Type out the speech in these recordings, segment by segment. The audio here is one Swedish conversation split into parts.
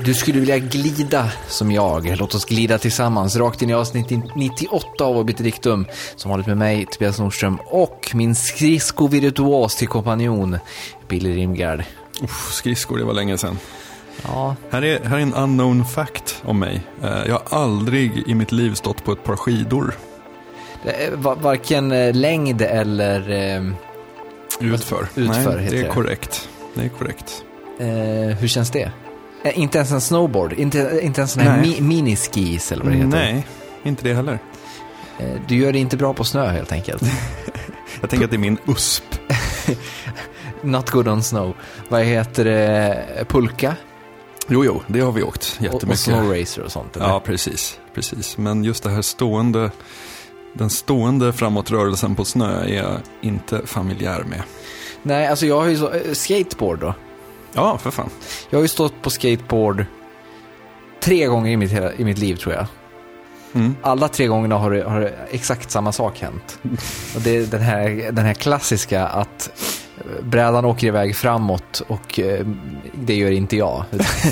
Du skulle vilja glida som jag. Låt oss glida tillsammans rakt in i avsnitt 98 av Obiterdictum, som hållit med mig, Tobias Nordström, och min skridskovirtuos till kompanjon, Billy Rimgard. Skridskor, det var länge sedan. Ja. Här är en unknown fact om mig. Jag har aldrig i mitt liv stått på ett par skidor. Varken längd eller utför. Nej, det är korrekt. Det är korrekt. Hur känns det? Inte ens en snowboard? Inte ens en här miniskis eller vad det heter? Nej, inte det heller. Du gör det inte bra på snö helt enkelt. Jag tänker att det är min USP. Not good on snow. Vad heter det? Pulka? Jo, det har vi åkt jättemycket. Och snow racer och sånt, eller? Ja, precis. Men just det här den stående framåtrörelsen på snö är jag inte familjär med. Nej, alltså jag har ju skateboard då. Ja, för fan. Jag har ju stått på skateboard 3 gånger i mitt liv, tror jag. Mm. Alla 3 gångerna har exakt samma sak hänt. Och det är den här klassiska att brädan åker iväg framåt och det gör inte jag.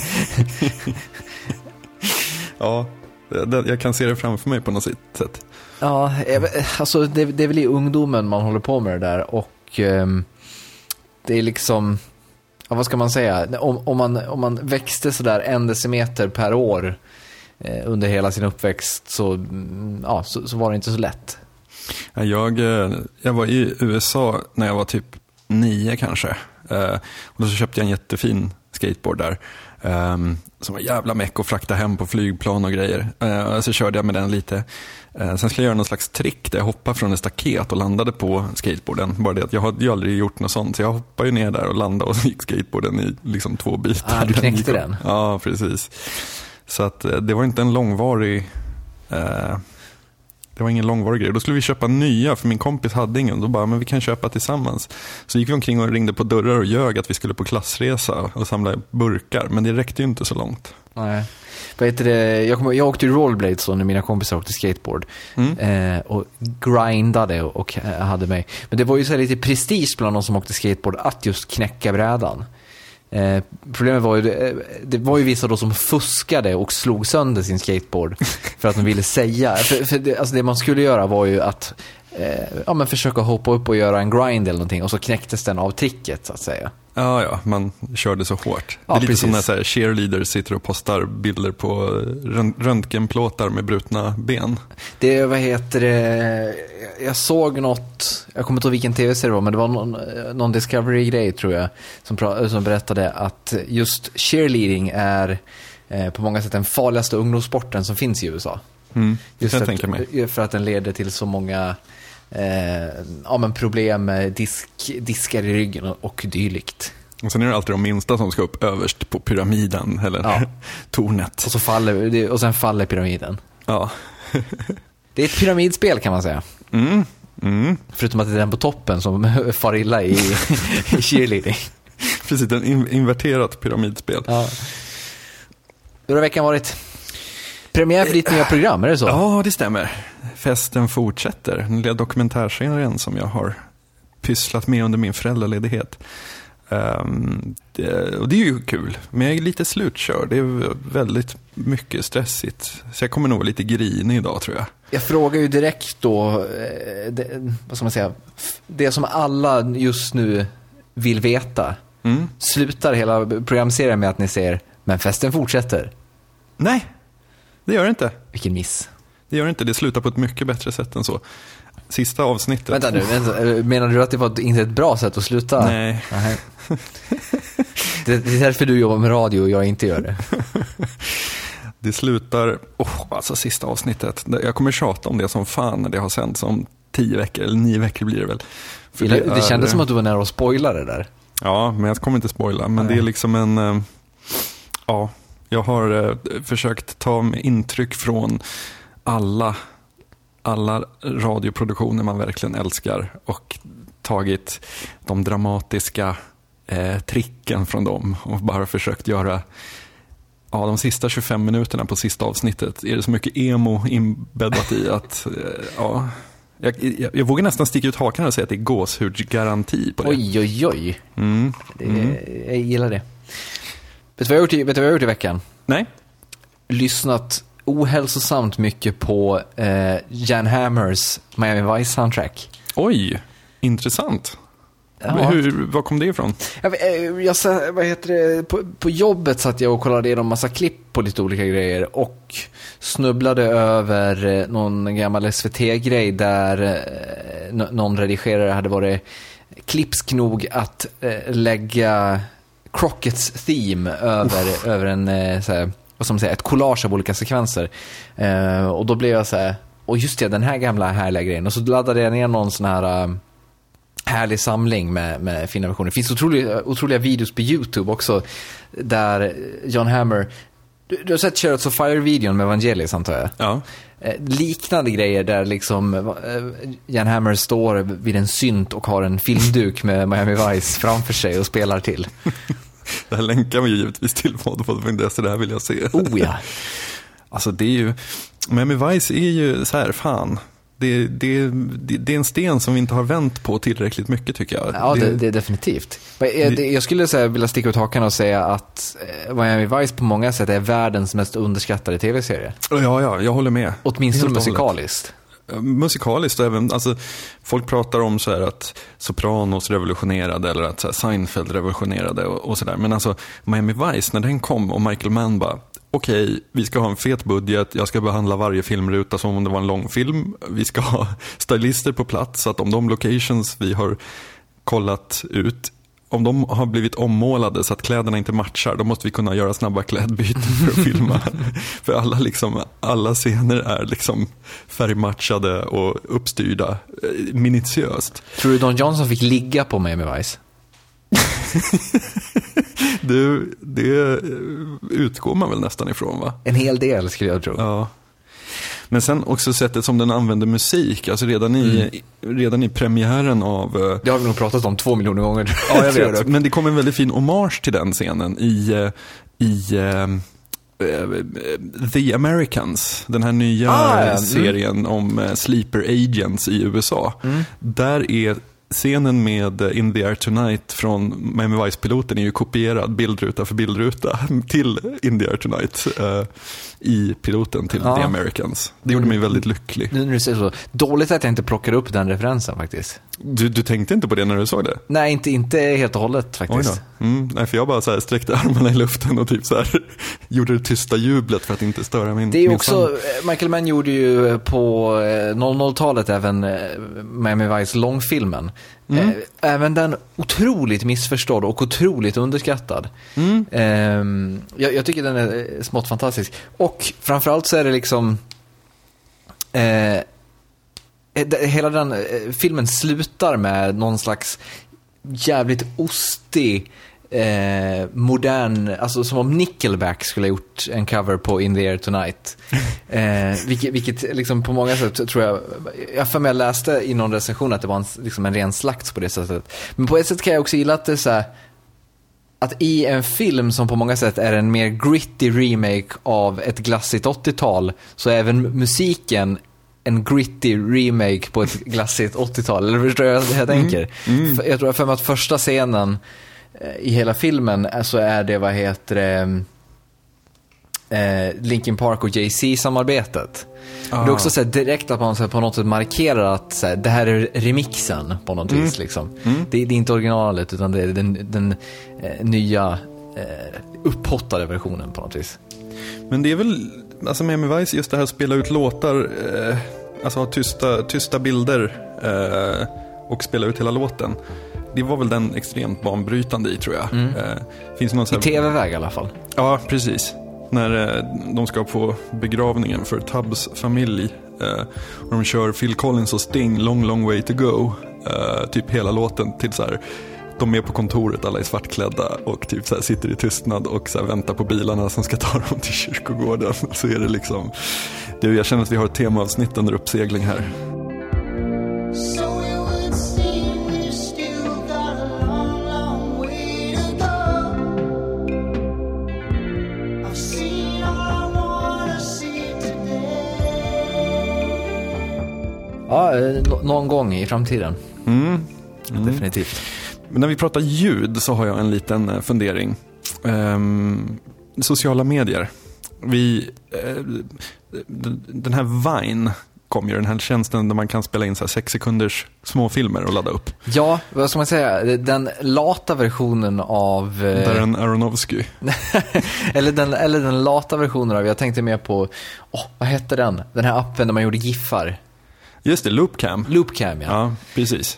Ja, jag kan se det framför mig på något sätt. Ja, alltså det är väl i ungdomen man håller på med det där. Och det är liksom... Ja, vad ska man säga? Om man växte så där 1 decimeter per år under hela sin uppväxt så var det inte så lätt. Jag var i USA när jag var typ 9 kanske. Och då så köpte jag en jättefin skateboard där. Som var jävla meck att frakta hem på flygplan och grejer. Så körde jag med den lite. Sen skulle jag göra någon slags trick där jag hoppade från en staket och landade på skateboarden. Bara det att jag hade ju aldrig gjort något sånt. Så jag hoppade ju ner där och landade och så gick skateboarden i liksom 2 bitar. Du knäckte den? Ja, precis. Så att det var inte en långvarig... Det var ingen långvarig grej. Då skulle vi köpa nya, för min kompis hade ingen. Då bara, men vi kan köpa tillsammans. Så gick vi omkring och ringde på dörrar och ljög att vi skulle på klassresa och samla burkar. Men det räckte ju inte så långt. Nej. Vad heter det? Jag åkte ju rollerblades när mina kompisar åkte skateboard. Och grindade och hade mig. Men det var ju så lite prestige bland de som åkte skateboard att just knäcka brädan. Problemet var ju det var ju vissa då som fuskade och slog sönder sin skateboard för att de ville säga alltså det man skulle göra var ju att försöka hoppa upp och göra en grind eller någonting, och så knäcktes den av tricket så att säga. Ja, man körde så hårt. Ja, det är lite precis. som när så här cheerleaders sitter och postar bilder på röntgenplåtar med brutna ben. Det, vad heter det? Jag såg något, jag kommer inte ihåg vilken tv-serie det var, men det var någon Discovery-grej tror jag som berättade att just cheerleading är på många sätt den farligaste ungdomssporten som finns i USA. Just för att den leder till så många problem med diskar i ryggen och dylikt. Och sen är det alltid de minsta som ska upp överst på pyramiden eller tornet. Och sen faller pyramiden. Ja. Det är ett pyramidspel kan man säga. Förutom att det är den på toppen som far illa i cheerleading. Precis, en inverterat pyramidspel. Ja. Hur har veckan varit? Premiär för ditt nya program, är det så? Ja, det stämmer. Festen fortsätter. Den lilla dokumentärserien som jag har pysslat med under min föräldraledighet. Och det är ju kul, men jag är lite slutkörd. Det är väldigt mycket stressigt. Så jag kommer nog lite grinig idag, tror jag. Jag frågar ju direkt då, vad ska man säga, det som alla just nu vill veta. Slutar hela programserien med att ni säger, men festen fortsätter? Nej, det gör det inte. Vilken miss. Det gör det inte, det slutar på ett mycket bättre sätt än så. Sista avsnittet. Vänta nu, menar du att det var inte ett bra sätt att sluta? Nej. Det är därför du jobbar med radio och jag inte gör det. Det slutar, alltså sista avsnittet. Jag kommer tjata om det som fan när det har sänts om 10 veckor, eller 9 veckor blir det väl. För det kändes som att du var nära att spoila det där. Ja, men jag kommer inte spoila. Men det är liksom en... jag har försökt ta intryck från alla radioproduktioner man verkligen älskar och tagit de dramatiska tricken från dem och bara försökt göra de sista 25 minuterna på sista avsnittet är det så mycket emo inbäddat i att jag vågar nästan sticka ut hakan och säga att det är gåshudsgaranti på det. Oj. Jag gillar det. Vet du vad jag har gjort i veckan? Nej. Lyssnat ohälsosamt mycket på Jan Hammers Miami Vice soundtrack. Oj, intressant. Ja. Var kom det ifrån? På jobbet satt jag och kollade igenom massa klipp på lite olika grejer och snubblade över någon gammal SVT-grej där någon redigerare hade varit klipsk nog att lägga Crocketts theme över en så här, vad ska man säga, ett collage av olika sekvenser. Och då blev jag så här, och just det, den här gamla härliga grejen. Och så laddade jag ner någon sån här härlig samling med fina versioner. Det finns otroliga videos på YouTube också där John Hammer, du har sett Chariots of Fire-videon med Vangelis, antar jag? Ja. Liknande grejer där liksom Jan Hammer står vid en synt och har en filmduk med Miami Vice framför sig och spelar till. Det här länkar vi givetvis till Podpod.se, det här vill jag se. Oh ja. Alltså det är ju, Miami Vice är ju så här, fan. Det är en sten som vi inte har vänt på tillräckligt mycket, tycker jag. Ja, det är definitivt. Jag skulle vilja sticka ut hakan och säga att Miami Vice på många sätt är världens mest underskattade tv-serie. Ja, jag håller med. Åtminstone musikaliskt. Musikaliskt, även, alltså, folk pratar om så här att Sopranos revolutionerade eller att så här, Seinfeld revolutionerade och sådär. Men alltså Miami Vice, när den kom och Michael Mann bara, okej, vi ska ha en fet budget, jag ska behandla varje filmruta som om det var en lång film, vi ska ha stylister på plats så att om de locations vi har kollat ut, om de har blivit ommålade så att kläderna inte matchar, då måste vi kunna göra snabba klädbyten för att filma. För alla scener är liksom färgmatchade och uppstyrda minutiöst. Tror du Don Johnson fick ligga på Miami Vice? Det utgår man väl nästan ifrån, va? En hel del skulle jag tro. Ja. Men sen också sättet som den använder musik, alltså redan i premiären av... Det har vi nog pratat om 2 miljoner gånger. Ja, jag vet. Men det kom en väldigt fin hommage till den scenen i The Americans, den här nya serien om sleeper agents i USA. Där är scenen med In the Air Tonight från Miami Vice-piloten är ju kopierad bildruta för bildruta till In the Air Tonight i piloten till The Americans. Det gjorde mig väldigt lycklig. Nu när du säger så, dåligt att jag inte plockade upp den referensen faktiskt. Du tänkte inte på det när du såg det? Nej, inte helt och hållet faktiskt. Nej, för jag bara så här sträckte armarna i luften och typ så här gjorde det tysta jublet för att inte störa min. Det är också, Michael Mann gjorde ju på 00-talet även Miami Vice långfilmen. Även den otroligt missförstådd och otroligt underskattad. Jag tycker den är smått fantastisk. Och framförallt så är det liksom hela den filmen slutar med någon slags jävligt ostig modern, alltså som om Nickelback skulle ha gjort en cover på In the Air Tonight. Vilket liksom på många sätt tror jag för mig läste i någon recension att det var en ren slakt på det sättet. Men på ett sätt kan jag också gilla att det är så här, att i en film som på många sätt är en mer gritty remake av ett glassigt 80-tal, så är även musiken en gritty remake på ett glassigt 80-tal. Eller förstår jag vad jag tänker? Jag tror för mig att första scenen i hela filmen så är det Linkin Park och Jay-Z-samarbetet. Det är också så här, direkt att man så här, på något sätt markerar att så här, det här är remixen på något vis liksom. Det är inte originalet utan det är den nya upphottade versionen på något vis. Men det är väl alltså Miami Vice, just det här att spela ut låtar, alltså ha tysta bilder och spela ut hela låten. Det var väl den extremt banbrytande i, tror jag. Finns någon så här... I tv-väg i alla fall. Ja, precis. När de ska på begravningen för Tubbs familj och de kör Phil Collins och Sting Long Long Way to Go, typ hela låten till så här, de är på kontoret, alla är svartklädda och typ så här sitter i tystnad och så här väntar på bilarna som ska ta dem till kyrkogården. Så är det liksom, jag känner att vi har ett temaavsnitt under uppsegling här. Ja, någon gång i framtiden. Definitivt. Men när vi pratar ljud så har jag en liten fundering. Sociala medier. Den här Vine kom ju, den här tjänsten där man kan spela in så här 6 sekunders småfilmer och ladda upp. Ja, vad ska man säga? Den lata versionen av... Darren Aronofsky. eller den lata versionen av... Jag tänkte mer på... vad hette den? Den här appen där man gjorde giffar. Just det, Loopcam. Loopcam, ja. Ja, precis.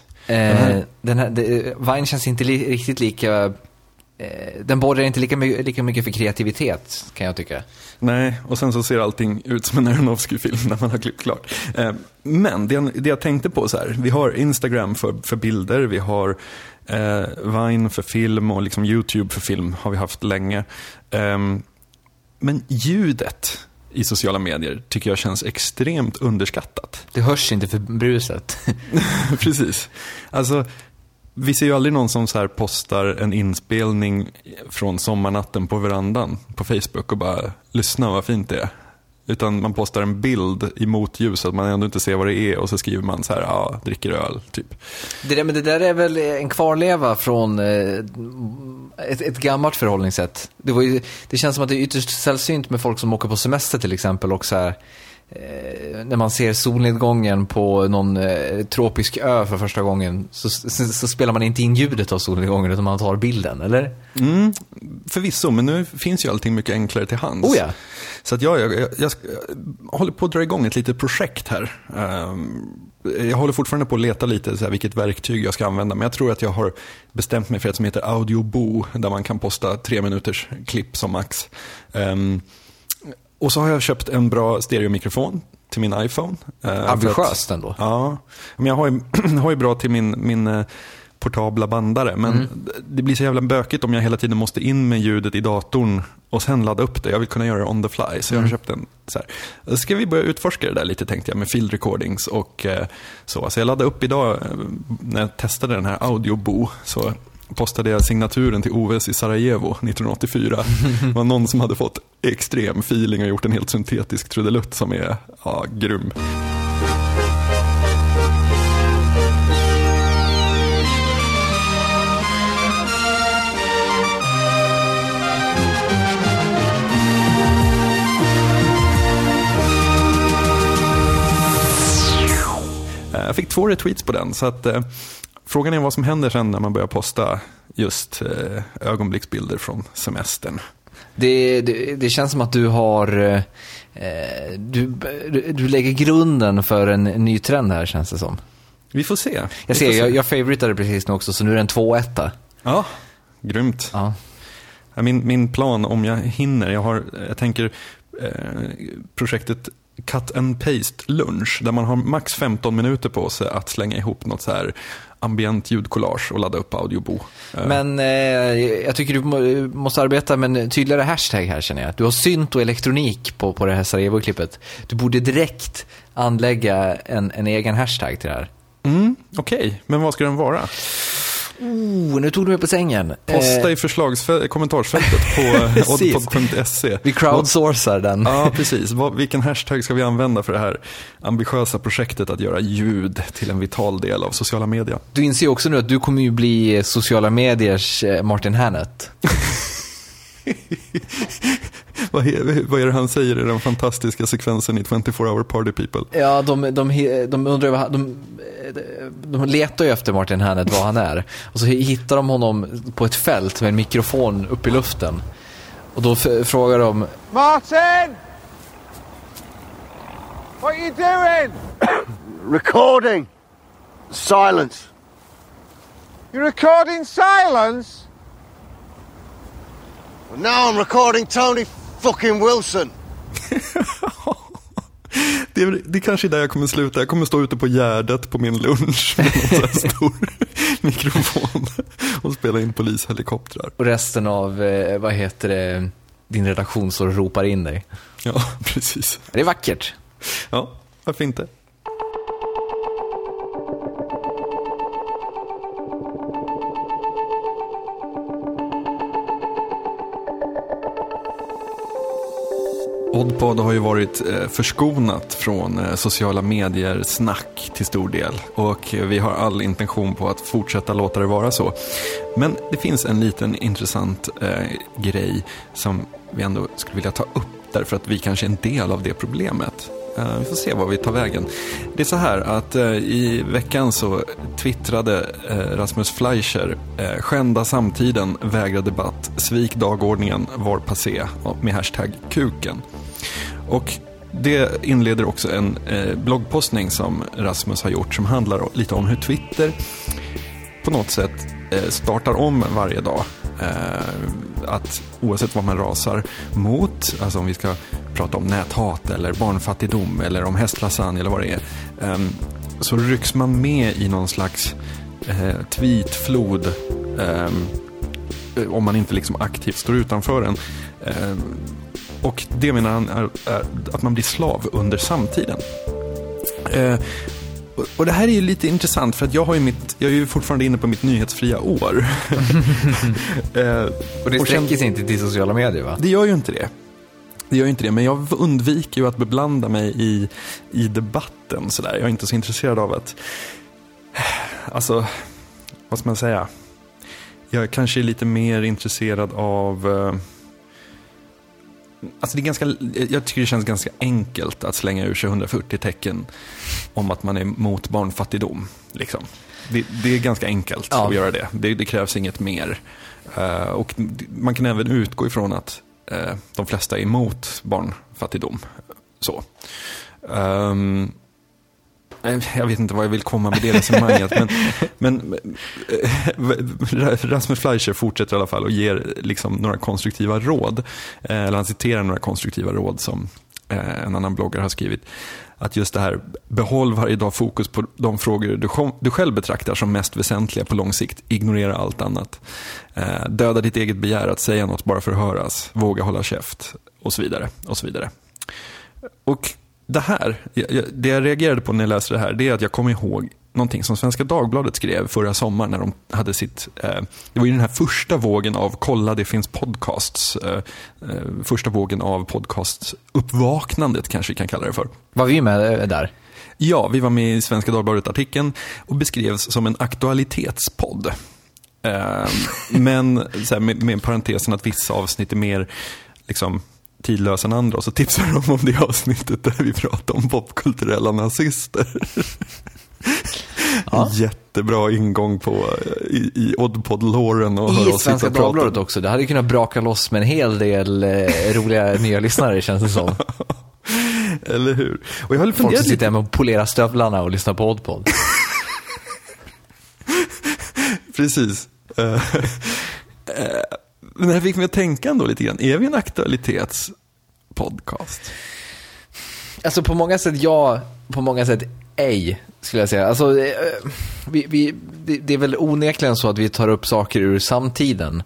Vine känns inte riktigt lika... den borrar inte lika mycket för kreativitet, kan jag tycka. Nej, och sen så ser allting ut som en Aronofsky-film när man har klippt klart. Men det jag tänkte på så här, vi har Instagram för bilder, vi har Vine för film och liksom YouTube för film har vi haft länge. Men ljudet i sociala medier tycker jag känns extremt underskattat. Det hörs inte för bruset. Precis. Alltså, vi ser ju aldrig någon som så här postar en inspelning från sommarnatten på verandan på Facebook och bara lyssna vad fint det är. Utan man postar en bild i motljus så att man ändå inte ser vad det är och så skriver man så här, dricker öl typ. Men det där är väl en kvarleva från ett gammalt förhållningssätt. Det känns som att det är ytterst sällsynt med folk som åker på semester till exempel och så här, när man ser solnedgången på någon tropisk ö för första gången så spelar man inte in ljudet av solnedgången utan man tar bilden, eller? Förvisso, men nu finns ju allting mycket enklare till hands. Oh ja. Så att jag håller på att dra igång ett litet projekt här. Jag håller fortfarande på att leta lite så här, vilket verktyg jag ska använda. Men jag tror att jag har bestämt mig för ett som heter Audioboo, där man kan posta 3 minuters klipp som max. Och så har jag köpt en bra stereomikrofon till min iPhone. Ambitiöst ändå. Ja, men jag har ju bra till min portabla bandare. Men det blir så jävla bökigt om jag hela tiden måste in med ljudet i datorn och sen ladda upp det. Jag vill kunna göra det on the fly. Så jag har köpt en så här. Ska vi börja utforska det där lite, tänkte jag, med field recordings och så. Så jag laddade upp idag när jag testade den här Audioboo, så postade jag signaturen till OS i Sarajevo 1984. Det var någon som hade fått extrem feeling och gjort en helt syntetisk trudelutt som är grym. Jag fick 2 retweets på den, så att frågan är vad som händer sen när man börjar posta just ögonblicksbilder från semestern. Det känns som att du har du lägger grunden för en ny trend här, känns det som. Vi får se. Jag favoritade precis nu också, så nu är det en 2-1. Ja, grymt. Ja. Min plan, om jag hinner, jag tänker projektet Cut and Paste lunch, där man har max 15 minuter på sig att slänga ihop något så här ambient ljudkollage och ladda upp Audioboo. Men jag tycker du måste arbeta med en tydligare hashtag här, känner jag. Du har synt och elektronik på det här Sarajevo-klippet. Du borde direkt anlägga en egen hashtag till det här. Okej. Men vad ska den vara? Nu tog du mig på sängen. Posta i kommentarsfältet på oddpod.se. Vi crowdsourcar den. Ja, precis. Vilken hashtag ska vi använda för det här ambitiösa projektet att göra ljud till en vital del av sociala medier? Du inser också nu att du kommer ju bli sociala mediers Martin Hannett. Vad är det han säger i den fantastiska sekvensen i 24-hour Party People? Ja, de undrar, de letar ju efter Martin Hannett, vad han är. Och så hittar de honom på ett fält med en mikrofon upp i luften. Och då frågar de: Martin! What are you doing? Recording. Silence. You're recording silence? Well, now I'm recording Tony fucking Wilson. Det är kanske där jag kommer sluta. Jag kommer stå ute på gärdet på min lunch med en sån här stor mikrofon och spela in polishelikoptrar. Och resten av, din redaktionsår ropar in dig. Ja, precis. Det är vackert. Ja, varför inte? Oddpod har ju varit förskonat från sociala medier snack till stor del, och vi har all intention på att fortsätta låta det vara så. Men det finns en liten intressant grej som vi ändå skulle vilja ta upp, därför att vi kanske är en del av det problemet. Vi får se vad vi tar vägen. Det är så här att i veckan så twittrade Rasmus Fleischer skända samtiden, vägra debatt, svik dagordningen, var passé, med hashtag kuken. Och det inleder också en bloggpostning som Rasmus har gjort, som handlar lite om hur Twitter på något sätt startar om varje dag. Att oavsett vad man rasar mot, alltså om vi ska prata om näthat eller barnfattigdom eller om hästlasagne eller vad det är, så rycks man med i någon slags tweetflod, om man inte liksom aktivt står utanför den. Och det menar han är att man blir slav under samtiden. Och det här är ju lite intressant, för att jag är ju fortfarande inne på mitt nyhetsfria år. Och det sträcker sig inte till sociala medier, va? Det gör ju inte det. Men jag undviker ju att beblanda mig i debatten sådär. Jag är inte så intresserad av att, alltså, vad ska man säga? Jag kanske är lite mer intresserad av, alltså jag tycker det känns ganska enkelt att slänga ur sig 140 tecken om att man är mot barnfattigdom. Liksom. Det är ganska enkelt att göra det. Det krävs inget mer. Och man kan även utgå ifrån att de flesta är emot barnfattigdom. Så. Jag vet inte vad jag vill komma med det resonemanget, men Rasmus Fleischer fortsätter i alla fall och ger liksom några konstruktiva råd, eller han citerar några konstruktiva råd som en annan bloggare har skrivit, att just det här: behåll varje dag fokus på de frågor du själv betraktar som mest väsentliga på lång sikt, ignorera allt annat, döda ditt eget begär att säga något bara för att höras, våga hålla käft, och så vidare och så vidare. Och det här, det jag reagerade på när jag läste det här, det är att jag kommer ihåg någonting som Svenska Dagbladet skrev förra sommaren när de hade sitt, det var ju den här första vågen av kolla det finns podcasts, första vågen av podcasts uppvaknandet kanske vi kan kalla det för. Var vi med där? Ja, vi var med i Svenska Dagbladet-artikeln och beskrevs som en aktualitetspodd. Men så här, med parentesen att vissa avsnitt är mer liksom tidlösa än andra, och så tipsar de om det avsnittet där vi pratar om popkulturella nazister. Ja. Jättebra ingång på i Oddpod-låren och i Svenska Dagbladet också. Det hade kunnat braka loss med en hel del roliga nya lyssnare, känns det som. Eller hur? Och jag höll folk som sitter hemma och polerar stövlarna och lyssnar på Oddpod. Precis. Men det här fick mig att tänka ändå lite grann. Är vi en aktualitetspodcast? Alltså på många sätt ja, på många sätt ej, skulle jag säga. Alltså, det är väl onekligen så att vi tar upp saker ur samtiden.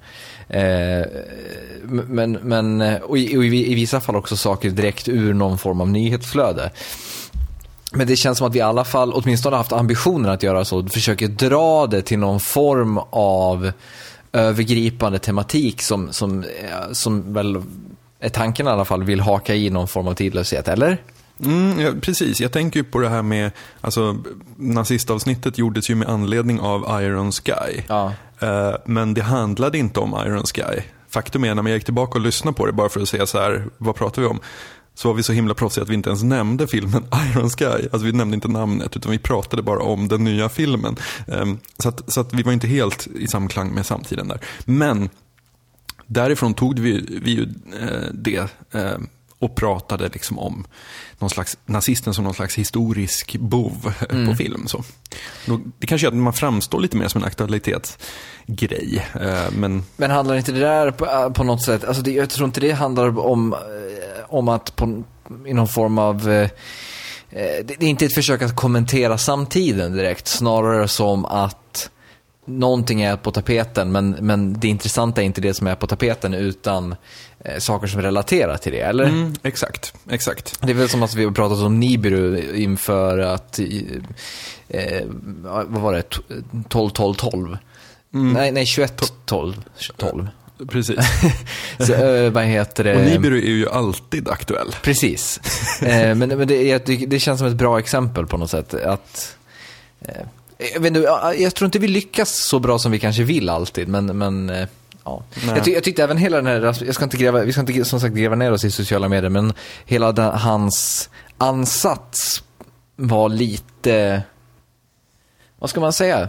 Men i vissa fall också saker direkt ur någon form av nyhetsflöde. Men det känns som att vi i alla fall åtminstone har haft ambitionen att göra så. Försöker dra det till någon form av övergripande tematik som väl är tanken i alla fall, vill haka i någon form av tidlöshet, eller? Ja, precis. Jag tänker ju på det här med, alltså nazistavsnittet gjordes ju med anledning av Iron Sky. Ja. Men det handlade inte om Iron Sky. Faktum är, när jag gick tillbaka och lyssnade på det bara för att säga så här, vad pratar vi om? Så var vi så himla proffsiga att vi inte ens nämnde filmen Iron Sky. Alltså vi nämnde inte namnet, utan vi pratade bara om den nya filmen. Så att vi var inte helt i samklang med samtiden där. Men därifrån tog vi ju det och pratade liksom om någon slags nazisten som någon slags historisk bov på film. Så. Det kanske är att man framstår lite mer som en aktualitetsgrej. Men handlar inte det där på något sätt, alltså jag tror inte det handlar om att i någon form av det är inte ett försök att kommentera samtiden direkt, snarare som att någonting är på tapeten, men det intressanta är inte det som är på tapeten, utan saker som relaterar till det, eller? Exakt. Det är väl som att vi har pratat om Nibiru inför att vad var det? 12. Nej, 21-12. Precis. Så, vad heter det? Och Nibiru är ju alltid aktuell. Precis. Men det känns som ett bra exempel på något sätt. Att, jag tror inte vi lyckas så bra som vi kanske vill alltid. Men ja. Jag tyckte även hela den här... vi ska inte som sagt gräva ner oss i sociala medier. Men hela hans ansats var lite... Vad ska man säga?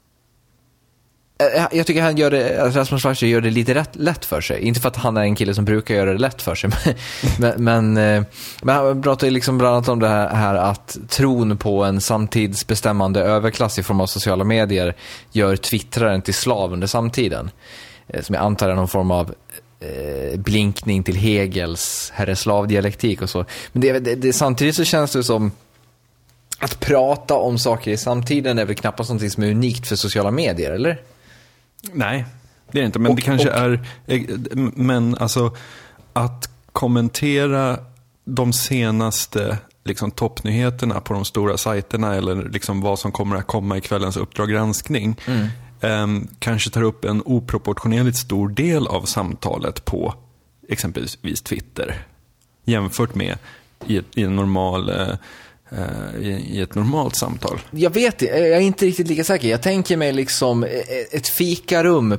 Jag tycker Rasmus Fleischer gör det lite lätt för sig. Inte för att han är en kille som brukar göra det lätt för sig. men han pratar ju liksom bland annat om det här att tron på en samtidsbestämmande överklass i form av sociala medier gör twittraren till slav under samtiden. Som jag antar är någon form av blinkning till Hegels herre-slav-dialektik och så. Men det samtidigt så känns det som att prata om saker i samtiden är väl knappast någonting som är unikt för sociala medier, eller? Nej, det är inte. Men det kanske är... Men alltså, att kommentera de senaste liksom, toppnyheterna på de stora sajterna eller liksom, vad som kommer att komma i kvällens Uppdrag granskning kanske tar upp en oproportionerligt stor del av samtalet på exempelvis Twitter jämfört med i en normal... i ett normalt samtal. Jag vet inte, jag är inte riktigt lika säker. Jag tänker mig liksom ett fikarum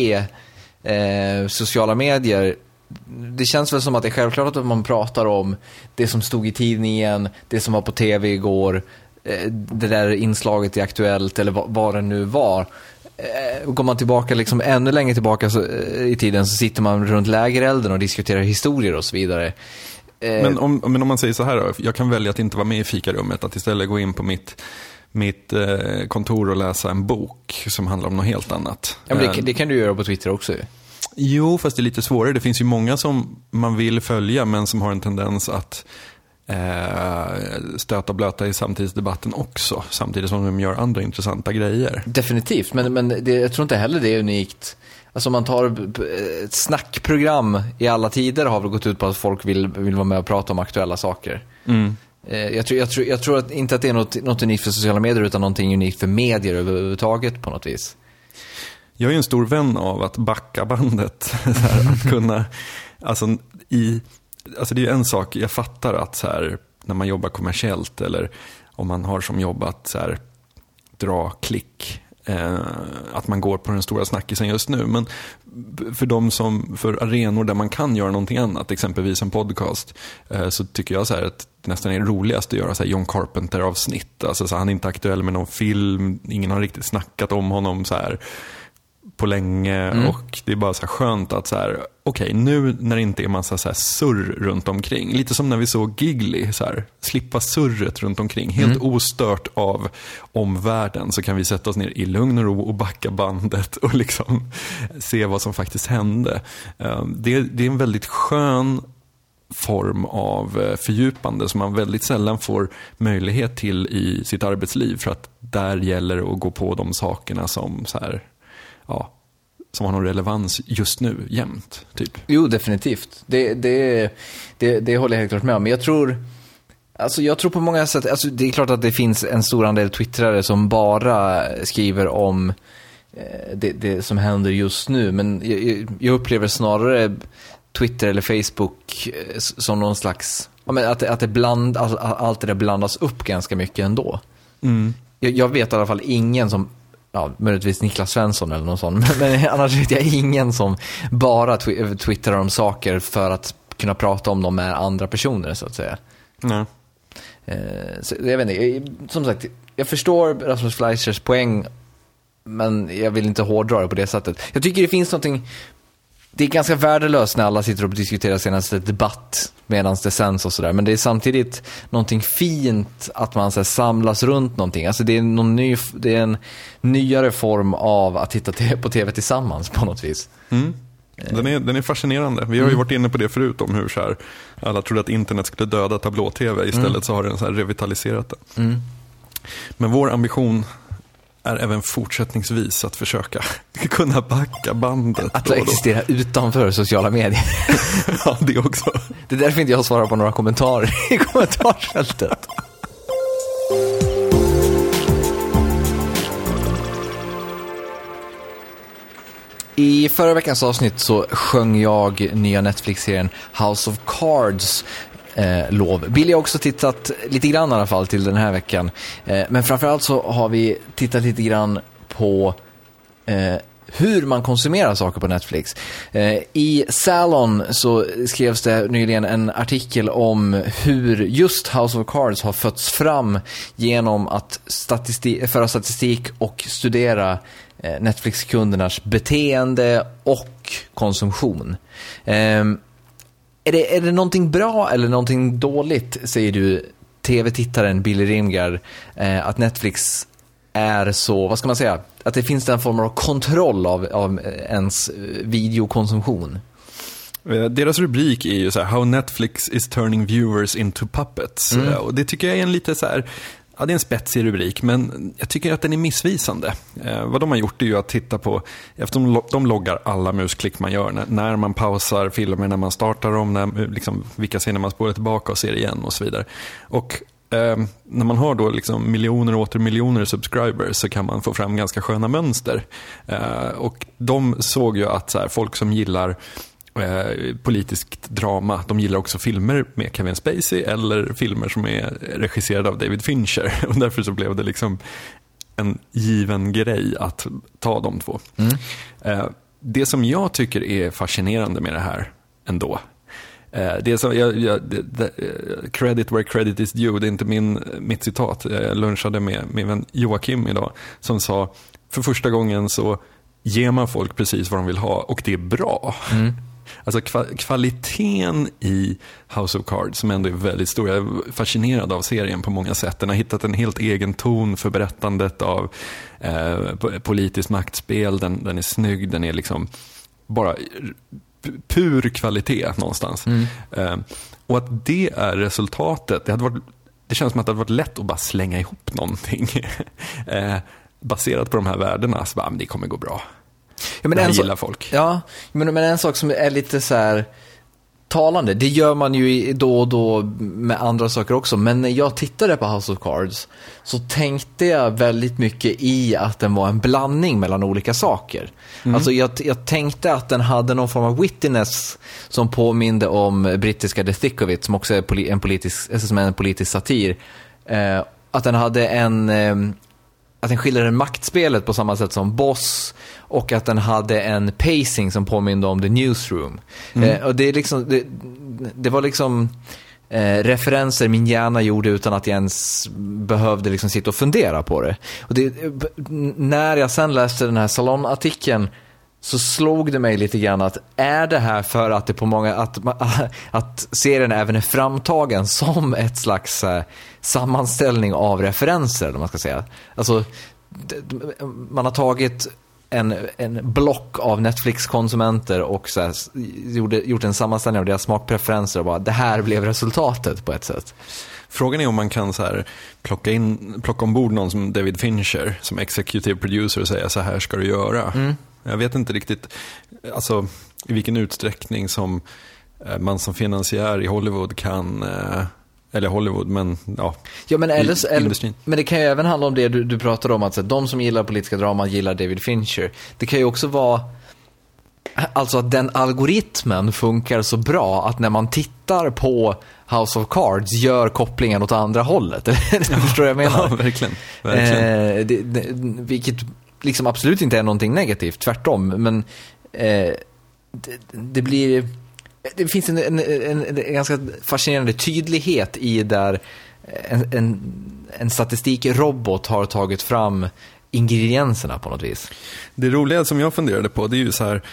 sociala medier. Det känns väl som att det är självklart att man pratar om det som stod i tidningen, det som var på tv igår, det där inslaget i Aktuellt eller vad det nu var. Går man tillbaka liksom ännu längre tillbaka i tiden så sitter man runt lägerelden och diskuterar historier och så vidare. Men om man säger så här då, jag kan välja att inte vara med i fikarummet, att istället gå in på mitt kontor och läsa en bok som handlar om något helt annat. Ja, men det kan du göra på Twitter också. Jo, fast det är lite svårare. Det finns ju många som man vill följa men som har en tendens att stöta och blöta i samtidsdebatten också, samtidigt som de gör andra intressanta grejer. Definitivt, men jag tror inte heller det är unikt. Alltså man tar ett snackprogram i alla tider har väl gått ut på att folk vill vara med och prata om aktuella saker. Jag tror att inte att det är något unikt för sociala medier utan någonting unikt för medier överhuvudtaget på något vis. Jag är en stor vän av att backa bandet så här, att kunna alltså det är ju en sak, jag fattar att så här, när man jobbar kommersiellt eller om man har som jobb att så här, dra klick att man går på den stora snackisen just nu, men för arenor där man kan göra någonting annat, exempelvis en podcast, så tycker jag så här att det nästan är roligast att göra så här John Carpenter-avsnitt, alltså så han är inte aktuell med någon film, ingen har riktigt snackat om honom så här på länge och det är bara så här skönt att så här, okej, nu när det inte är massa så här surr runt omkring, lite som när vi såg Giggly så här, slippa surret runt omkring, helt ostört av omvärlden, så kan vi sätta oss ner i lugn och ro och backa bandet och liksom se vad som faktiskt hände. Det är en väldigt skön form av fördjupande som man väldigt sällan får möjlighet till i sitt arbetsliv, för att där gäller det att gå på de sakerna som så här, ja, som har någon relevans just nu, jämt, typ. Jo, definitivt. Det håller jag helt klart med om. Men jag tror på många sätt, alltså det är klart att det finns en stor andel twittrare som bara skriver om det som händer just nu. Men jag upplever snarare Twitter eller Facebook som någon slags, att allt det där blandas upp ganska mycket ändå. Jag vet i alla fall ingen som, möjligtvis Niklas Svensson eller någon sån, men annars vet jag ingen som bara twittrar om saker för att kunna prata om dem med andra personer, så att säga. Nej. Så jag vet inte, som sagt, jag förstår Rasmus Fleischers poäng, men jag vill inte hårdra det på det sättet. Jag tycker det finns någonting, det är ganska värdelöst när alla sitter och diskuterar senaste debatt medan det sänds och sådär, men det är samtidigt någonting fint att man så här, samlas runt någonting. Alltså det är en nyare form av att titta på tv tillsammans på något vis. Den är fascinerande. Vi har ju varit inne på det förut om hur så här, alla trodde att internet skulle döda tablå-tv, istället så har den så här revitaliserat det. Men vår ambition är även fortsättningsvis att försöka kunna backa bandet. Att existera utanför sociala medier. Ja, det också. Det är därför inte jag svarar på några kommentarer i kommentarsfältet. I förra veckans avsnitt så sjöng jag nya Netflix-serien House of Cards lov. Billy har också tittat lite grann i alla fall till den här veckan. Men framförallt så har vi tittat lite grann på hur man konsumerar saker på Netflix. I Salon så skrevs det nyligen en artikel om hur just House of Cards har fötts fram genom att föra statistik och studera Netflix-kundernas beteende och konsumtion. Är det någonting bra eller någonting dåligt, säger du, tv-tittaren Billy Rimgard, att Netflix är så, vad ska man säga, att det finns en form av kontroll av ens videokonsumtion? Deras rubrik är ju så här: How Netflix is turning viewers into puppets. Och det tycker jag är en lite så här, ja, det är en spetsig rubrik, men jag tycker att den är missvisande. Vad de har gjort är ju att titta på, eftersom de loggar alla musklick man gör, när man pausar filmer, när man startar dem, liksom, vilka scener man spårar tillbaka och ser igen och så vidare. Och när man har då liksom miljoner och åter miljoner subscribers så kan man få fram ganska sköna mönster. Och de såg ju att så här, folk som gillar politiskt drama, de gillar också filmer med Kevin Spacey eller filmer som är regisserade av David Fincher. Och därför så blev det liksom en given grej att ta de två. Det som jag tycker är fascinerande med det här ändå, det är så, credit where credit is due, det är inte mitt citat. Jag lunchade med min vän Joakim idag som sa, för första gången så ger man folk precis vad de vill ha och det är bra. Alltså kvaliteten i House of Cards, som ändå är väldigt stor. Jag är fascinerad av serien på många sätt. Den har hittat en helt egen ton för berättandet av politiskt maktspel. Den är snygg, den är liksom bara pur kvalitet någonstans. Och att det är resultatet, det känns som att det hade varit lätt att bara slänga ihop någonting baserat på de här värdena, så bara, men det kommer gå bra. Ja, men gillar folk. Ja, men en sak som är lite så här talande, det gör man ju då och då med andra saker också, men när jag tittade på House of Cards så tänkte jag väldigt mycket i att den var en blandning mellan olika saker. Alltså jag tänkte att den hade någon form av wittiness som påminde om brittiska The Thick of It, som också är en politisk satir. Att den hade att den skildrade maktspelet på samma sätt som Boss, och att den hade en pacing som påminner om The Newsroom. Och det är liksom det var liksom referenser min hjärna gjorde utan att jag ens behövde liksom sitta och fundera på det. Och när jag sen läste den här salonartikeln så slog det mig lite grann att är det här för att det på många att serien även är framtagen som ett slags sammanställning av referenser, eller man ska säga. Alltså man har tagit en block av Netflix-konsumenter och så här, gjort en sammanställning av deras smakpreferenser och bara, det här blev resultatet på ett sätt. Frågan är om man kan så här plocka ombord någon som David Fincher som executive producer och säga, så här ska du göra. Jag vet inte riktigt alltså, i vilken utsträckning som man som finansiär i Hollywood kan, eller Hollywood, men ja, men industrin. Men det kan ju även handla om det du pratade om, att så, de som gillar politiska drama gillar David Fincher. Det kan ju också vara alltså att den algoritmen funkar så bra att när man tittar på House of Cards gör kopplingen åt andra hållet. Förstår jag menar? Ja, verkligen. Vilket liksom absolut inte är någonting negativt, tvärtom, men det finns en ganska fascinerande tydlighet i där en statistikrobot har tagit fram ingredienserna på något vis. Det roliga som jag funderade på, det är ju så här,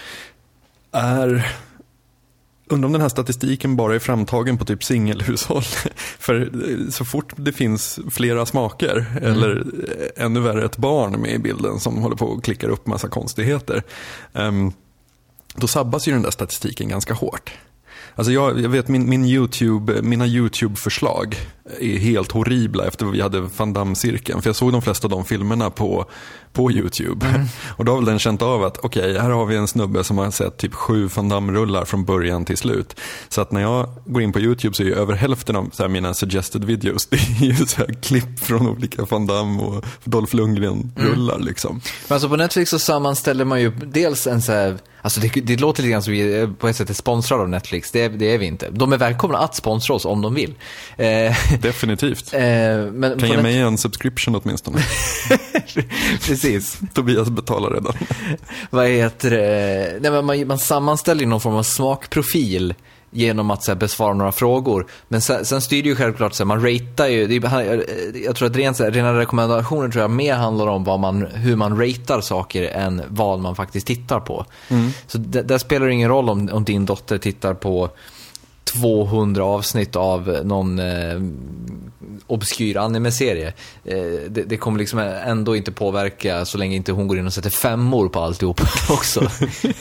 undrar om den här statistiken bara är framtagen på typ singelhushåll. För så fort det finns flera smaker eller ännu värre ett barn med i bilden som håller på och klickar upp massa konstigheter, då sabbas ju den där statistiken ganska hårt. Alltså jag vet mina YouTube-förslag är helt horribla efter vi hade Van Damme-cirkeln. För jag såg de flesta av de filmerna på YouTube. Och då har väl den känt av att okej, här har vi en snubbe som har sett typ 7 Van Damme-rullar från början till slut. Så att när jag går in på YouTube så är ju över hälften av så här mina suggested videos, det är ju så här klipp från olika Van Damme och Dolph Lundgren-rullar liksom. Men alltså på Netflix så sammanställer man ju dels en så här, alltså det låter lite grann som vi på ett sätt är sponsrade av Netflix. Det är vi inte. De är välkomna att sponsra oss om de vill. Definitivt. Men kan ge mig en subscription åtminstone. Precis. Tobias betalar redan. Vad heter det? Nej, men man sammanställer någon form av smakprofil genom att så här, besvara några frågor. Men sen styr det ju självklart så här, man ratear ju. Jag tror att rena rekommendationer tror jag mer handlar om hur man ratear saker än vad man faktiskt tittar på. Så där spelar det ingen roll om din dotter tittar på 200 avsnitt av någon obskyr anime-serie. Det kommer liksom ändå inte påverka så länge inte hon går in och sätter 5 på alltihop också.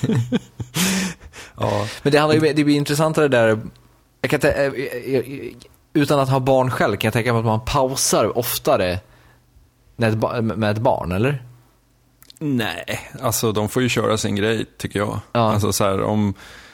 Ja. Men det blir intressantare där. Utan att ha barn själv kan jag tänka mig att man pausar oftare med ett barn, eller? Nej, alltså de får ju köra sin grej tycker jag. Ja. Alltså så här, om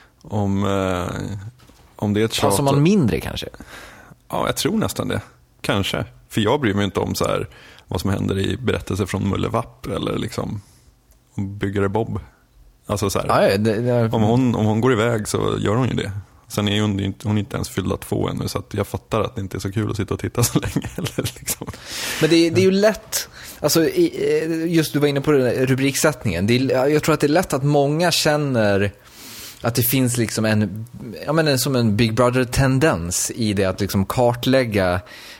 det är ett tjat. Pausar man mindre kanske? Ja, jag tror nästan det. Kanske. För jag bryr mig inte om så här, vad som händer i berättelser från Mullevapp eller liksom om Byggare Bob. Alltså så här, om hon går iväg så gör hon ju det. Sen är hon inte ens fyllda 2 ännu, så att jag fattar att det inte är så kul att sitta och titta så länge. Eller liksom. Men det är ju lätt, alltså, just du var inne på rubriksättningen. Jag tror att det är lätt att många känner att det finns liksom som en Big Brother-tendens i det att liksom kartlägga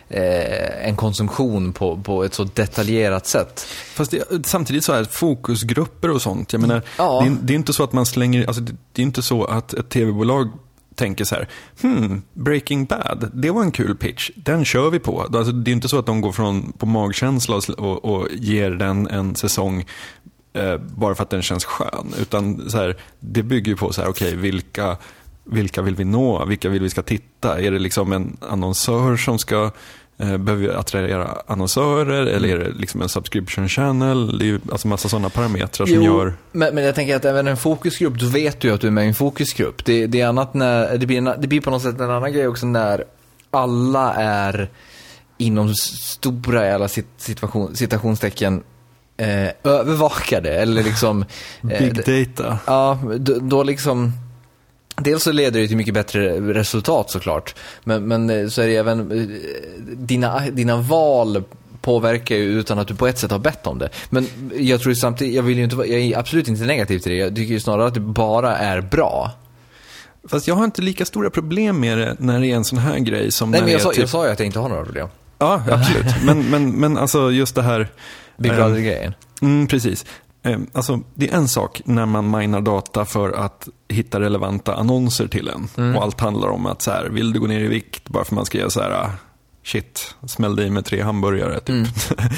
en konsumtion på ett så detaljerat sätt. Fast samtidigt så är det fokusgrupper och sånt. Jag menar, det är inte så att man slänger, alltså det är inte så att ett tv-bolag tänker så här, Breaking Bad, det var en kul pitch, den kör vi på. Alltså, det är inte så att de går på magkänsla och ger den en säsong bara för att den känns skön, utan så här, det bygger ju på så här, okej, vilka vill vi nå, vilka vill vi ska titta, är det liksom en annonsör som ska behöver attrahera annonsörer, eller är det liksom en subscription channel? Det är ju alltså massa sådana parametrar som gör. Men jag tänker att även en fokusgrupp, då vet du ju att du är med i en fokusgrupp. Det är annat när det blir på något sätt en annan grej också när alla är inom stora alla citationstecken övervakade eller liksom big data. Ja, då liksom dels så leder det till mycket bättre resultat såklart, men så är det även dina val påverkar ju utan att du på ett sätt har bett om det. Men jag tror samtidigt, jag är absolut inte negativ till det. Jag tycker ju snarare att det bara är bra. Fast jag har inte lika stora problem med det när det är en sån här grej som nej, men jag sa ju att jag inte har några problem. Ja, absolut. men alltså just det här Big Brother-grejen. Precis. Alltså, det är en sak när man minar data för att hitta relevanta annonser till en. Och allt handlar om att så här, vill du gå ner i vikt bara för man ska göra så här, shit, smäll dig med 3 hamburgare typ.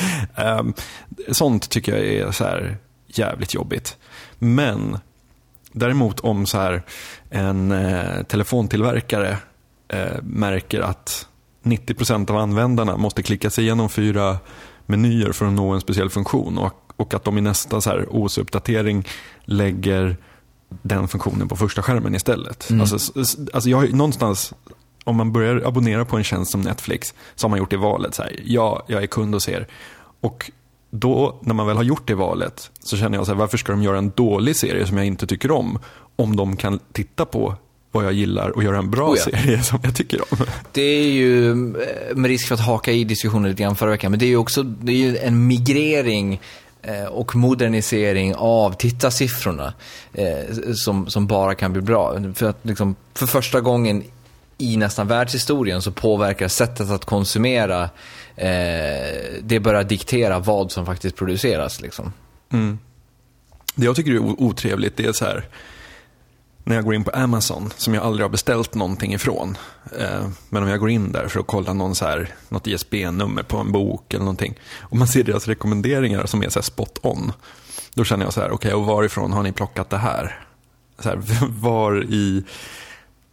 Sånt tycker jag är så här jävligt jobbigt. Men däremot om så här en telefontillverkare märker att 90% av användarna måste klicka sig igenom 4 menyer för att nå en speciell funktion och att de i nästa så här OS-uppdatering lägger den funktionen på första skärmen istället. Alltså jag har någonstans, om man börjar abonnera på en tjänst som Netflix, så har man gjort det valet så här, ja, jag är kund och ser. Och då, när man väl har gjort det valet, så känner jag så här, varför ska de göra en dålig serie som jag inte tycker om de kan titta på vad jag gillar och göra en bra serie som jag tycker om. Det är ju med risk för att haka i diskussionen lite grann förra veckan, men det är ju en migrering och modernisering av tittarsiffrorna som bara kan bli bra. För att liksom, för första gången i nästan världshistorien så påverkar sättet att konsumera det börjar diktera vad som faktiskt produceras liksom. Det jag tycker är otrevligt, det är så här, när jag går in på Amazon, som jag aldrig har beställt någonting ifrån, men om jag går in där för att kolla något ISBN-nummer på en bok eller någonting, och man ser deras rekommenderingar som är så här spot on, då känner jag så här, okej, och varifrån har ni plockat det här? Så här, var i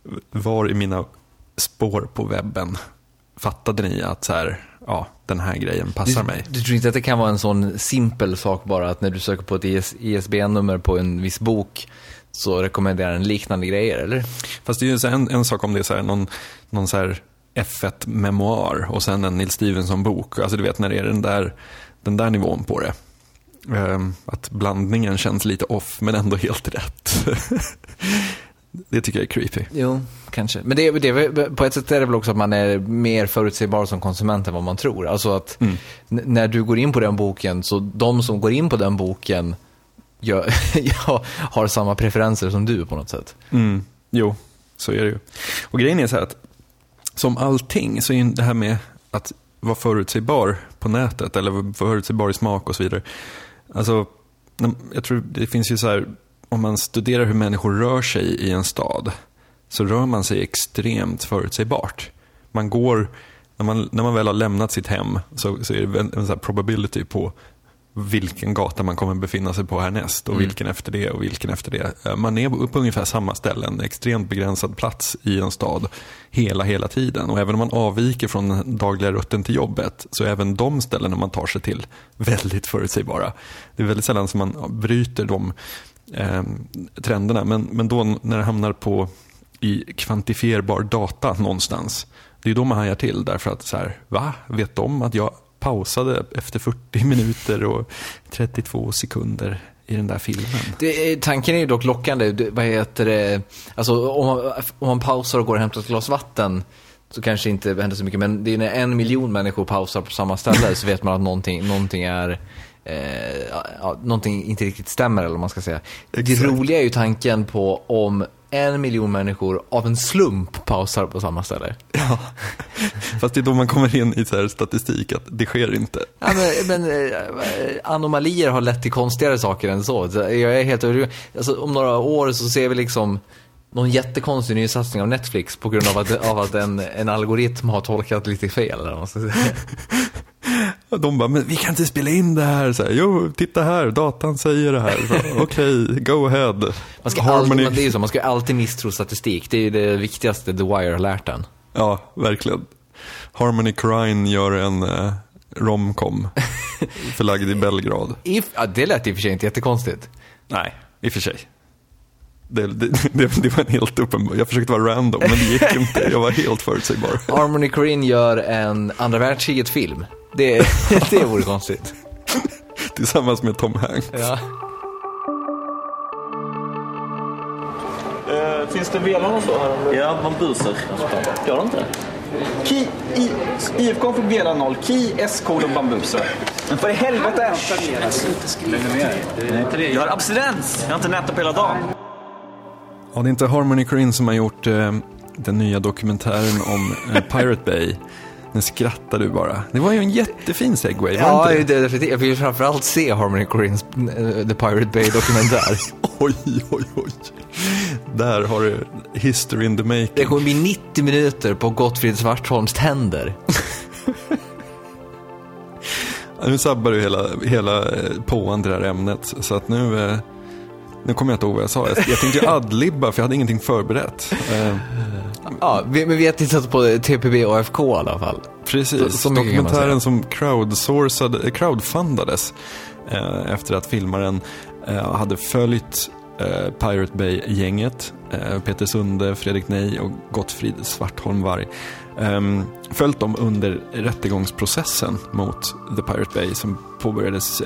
var i mina spår på webben fattade ni att så här, ja, den här grejen passar mig? Du tror inte att det kan vara en sån simpel sak bara att när du söker på ett ISBN-nummer på en viss bok så rekommenderar den liknande grejer, eller? Fast det är ju så en sak om det är så här, någon så här F1-memoar och sen en Neil Stevenson-bok. Alltså du vet när det är den där nivån på det. Att blandningen känns lite off men ändå helt rätt. Det tycker jag är creepy. Jo, kanske. Men det är, på ett sätt är det väl också att man är mer förutsägbar som konsument än vad man tror. Alltså att när du går in på den boken, så de som går in på den boken har samma preferenser som du på något sätt. Jo, så är det ju. Och grejen är så här att som allting så är det här med att vara förutsägbar på nätet eller vara förutsägbar i smak och så vidare. Alltså, jag tror det finns ju så här, om man studerar hur människor rör sig i en stad så rör man sig extremt förutsägbart. Man går, när man väl har lämnat sitt hem så är det en sån här probability på vilken gata man kommer befinna sig på härnäst och vilken efter det och vilken efter det. Man är på ungefär samma ställe, en extremt begränsad plats i en stad hela tiden. Och även om man avviker från den dagliga rutten till jobbet så är även de ställena man tar sig till väldigt förutsägbara. Det är väldigt sällan som man bryter de trenderna. Men då när det hamnar i kvantifierbar data någonstans, det är då man hajar till. Därför att så här, vet de att jag pausade efter 40 minuter och 32 sekunder i den där filmen? Tanken är ju dock lockande. Vad heter det? Alltså, om man pausar och går och hämtar ett glas vatten så kanske inte händer så mycket. Men det är när 1 miljon människor pausar på samma ställe så vet man att någonting är... någonting inte riktigt stämmer, eller vad man ska säga. Exakt. Det roliga är ju tanken på om 1 miljon människor av en slump pausar på samma ställe. Ja, fast det är då man kommer in i så här statistik att det sker inte. Ja, men anomalier har lett till konstigare saker än så. Jag är helt övertygad. Alltså, om några år så ser vi liksom någon jättekonstig ny satsning av Netflix på grund av att en algoritm har tolkat lite fel, eller vad man ska säga. De bara, men vi kan inte spela in det här. Så här, jo, titta här, datan säger det här. Okej, go ahead. Man ska alltid misstro statistik. Det är ju det viktigaste The Wire har lärt den. Ja, verkligen. Harmony Korine gör en romcom förlagd i Belgrad. Det lät i och för sig inte jättekonstigt. Nej, i och för sig. Det var en helt uppenbar. Jag försökte vara random, men det gick inte. Jag var helt förutsägbar. Harmony Korine gör en andra världskriget-film. Det vore konstigt. Tillsammans med Tom Hanks. Ja. Finns det velan och så här? Ja, man busar. Gör det inte? IFK fick vela 0. Ki, SK och bambuser. Men för i helvete! Jag har abstinens. Jag har inte nätat på hela dagen. Ja, det är inte Harmony Korine som har gjort den nya dokumentären om Pirate Bay. Nu skrattar du bara. Det var ju en jättefin segway. Ja, jag vill framförallt se Harmony Korines The Pirate Bay dokumentär. Oj. Där har du history in the making. Det kommer bli 90 minuter på Gottfrid Svartholms tänder. Nu sabbar du hela påan det här ämnet. Så att nu kommer jag inte ihåg vad jag sa. Jag tänkte ju adlibba för jag hade ingenting förberett. Ja, men vi har tittat på TPB och AFK i alla fall. Precis, så dokumentären som crowdfundades efter att filmaren hade följt Pirate Bay-gänget, Peter Sunde, Fredrik Ney och Gottfrid Svartholm-Varg, följt dem under rättegångsprocessen mot The Pirate Bay som påbörjades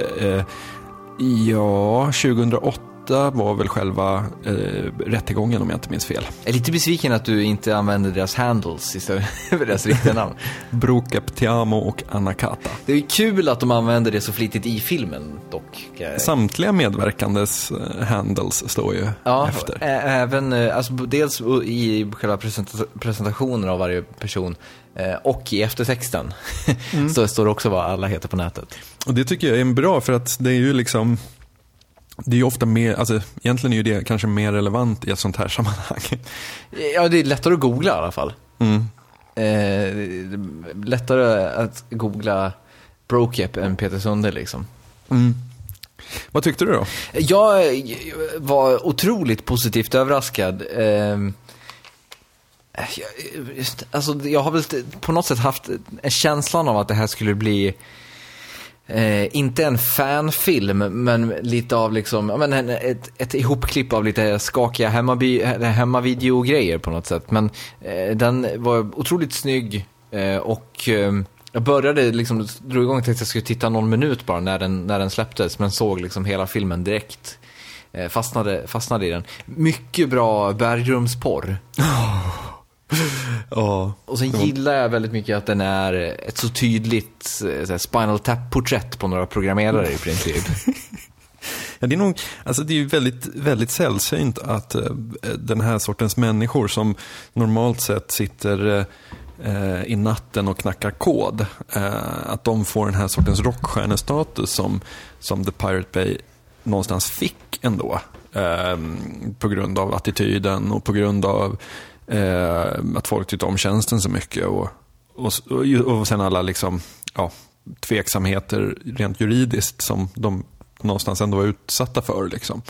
2008 var väl själva rättegången, om jag inte minns fel. Jag är lite besviken att du inte använder deras handles istället för deras riktiga namn. Brokap Tiamo och Anakata. Det är kul att de använder det så flitigt i filmen dock. Samtliga medverkandes handles står ju efter. Även alltså, dels i själva presentationen av varje person och i eftertexten så står det också vad alla heter på nätet. Och det tycker jag är bra, för att det är ju liksom, det är ju ofta mer, alltså egentligen är ju det kanske mer relevant i ett sånt här sammanhang. Ja, det är lättare att googla i alla fall. Lättare att googla Brokep än Peter Sunde liksom. Vad tyckte du då? Jag var otroligt positivt överraskad. Alltså, jag har väl på något sätt haft en känslan av att det här skulle bli inte en fanfilm, men lite av liksom, ett ihopklipp av lite skakiga hemmavideogrejer på något sätt. Men den var otroligt snygg och jag började liksom, drog igång till att jag skulle titta någon minut bara när den släpptes, men såg liksom hela filmen direkt. Fastnade i den. Mycket bra bergrumsporr. Och sen gillar jag väldigt mycket att den är ett så tydligt Spinal Tap-porträtt på några programmerare i princip. Ja, det är nog, alltså det är ju väldigt, väldigt sällsynt att den här sortens människor som normalt sett sitter i natten och knackar kod, att de får den här sortens rockstjärnestatus som The Pirate Bay någonstans fick ändå, på grund av attityden och på grund av att folk tyckte om tjänsten så mycket och sen alla liksom, tveksamheter rent juridiskt som de någonstans ändå var utsatta för liksom.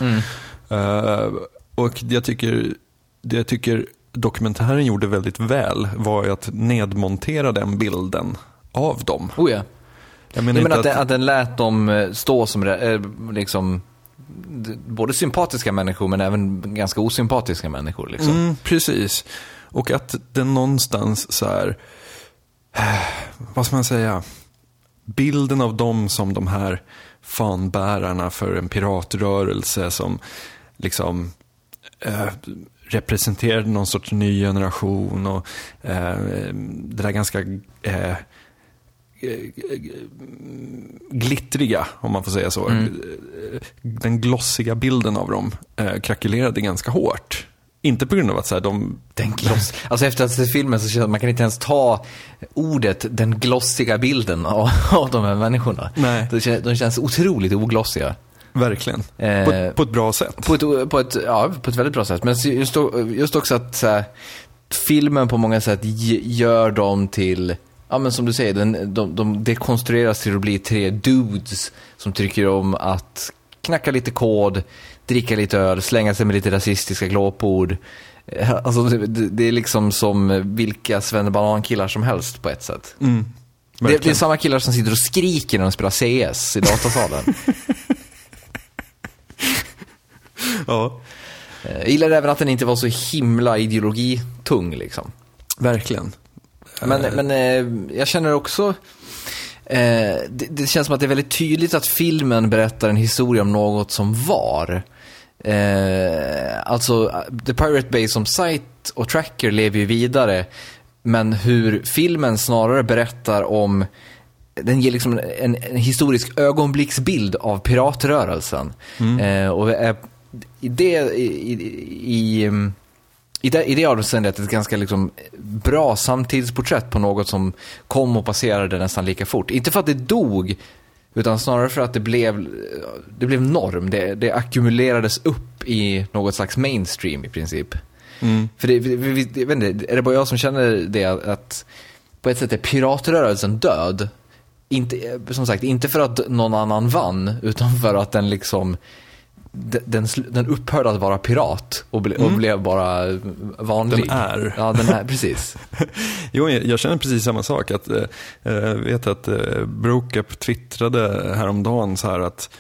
Och jag tycker dokumentären gjorde väldigt väl var att nedmontera den bilden av dem. Oh ja. Jag menar att den lät dem stå som liksom både sympatiska människor men även ganska osympatiska människor liksom. Precis. Och att den någonstans så här, vad ska man säga, bilden av dem som de här fanbärarna för en piratrörelse som liksom representerade någon sorts ny generation och det där ganska glittriga, om man får säga så. Den glossiga bilden av dem krackelerade ganska hårt. Inte på grund av att så här, den gloss. Alltså efter att se filmen så känns att man kan inte ens ta ordet den glossiga bilden av de här människorna. Nej. De känns otroligt oglossiga. Verkligen. På ett bra sätt. På ett väldigt bra sätt. Men just också att så här, filmen på många sätt gör dem till, ja men som du säger, de dekonstrueras till att bli 3 dudes som tycker om att knacka lite kod, dricka lite öl, slänga sig med lite rasistiska glåpord. Alltså det är liksom som vilka svennebanan-killar som helst på ett sätt. Det är samma killar som sitter och skriker när de spelar CS i datasalen. Ja. Jag gillar även att den inte var så himla ideologitung liksom. Verkligen. Men jag känner också det känns som att det är väldigt tydligt att filmen berättar en historia om något som var. Alltså The Pirate Bay som site och tracker lever ju vidare, men hur filmen snarare berättar om, den ger liksom en historisk ögonblicksbild av piratrörelsen. Och i det avseendet ett ganska liksom bra samtidsporträtt på något som kom och passerade nästan lika fort. Inte för att det dog, utan snarare för att det blev norm. Det ackumulerades upp i något slags mainstream i princip. För jag vet inte, är det bara jag som känner det, att på ett sätt är piratrörelsen död? Inte, som sagt, inte för att någon annan vann, utan för att den liksom den upphörde att vara pirat och blev bara vanlig. Den är. Ja, den är, precis. Jo, jag känner precis samma sak. Att, jag vet att Brokup twittrade häromdagen så här att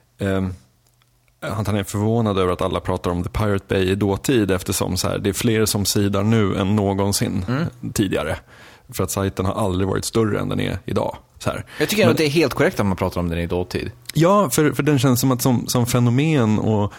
han är förvånad över att alla pratar om The Pirate Bay i dåtid, eftersom så här, det är fler som sidar nu än någonsin tidigare. För att sajten har aldrig varit större än den är idag. Så här. Jag tycker att det är helt korrekt att man pratar om den i dåtid. Ja, för den känns som att som fenomen och